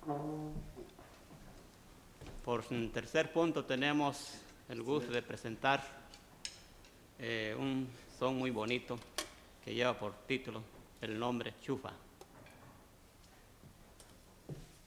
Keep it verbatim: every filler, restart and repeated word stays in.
Por tercer punto tenemos el gusto de presentar eh, un son muy bonito que lleva por título el nombre Chufa.